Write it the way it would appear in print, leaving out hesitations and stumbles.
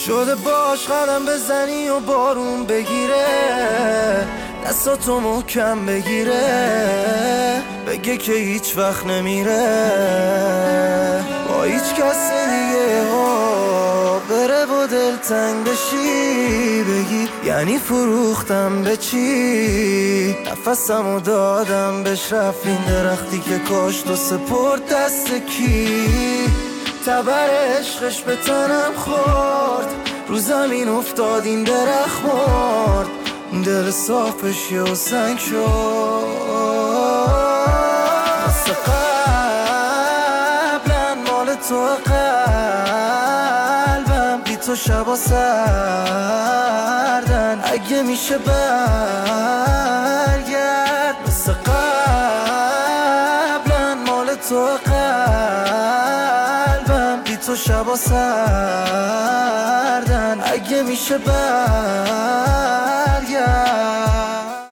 شده باش قدم بزنی و بارون بگیره، دستاتو محکم بگیره، بگه که هیچ وقت نمیره با هیچ کس دیگه ها بره و دلتنگ بشی، بگی یعنی فروختم به چی، نفسمو دادم بهش، رفت این درختی که کاشت و سپرد دست کی، تبر عشقش به تنم خورد، رو زمین افتاد این درخت مرد، دل صافش یه سنگ شد. مثل قبلا مال تو قلبم، بی تو شبا سردن، اگه میشه برگرد. مثل قبلا مال تو قلبم، بی تو شبا سردن، اگه میشه برگرد.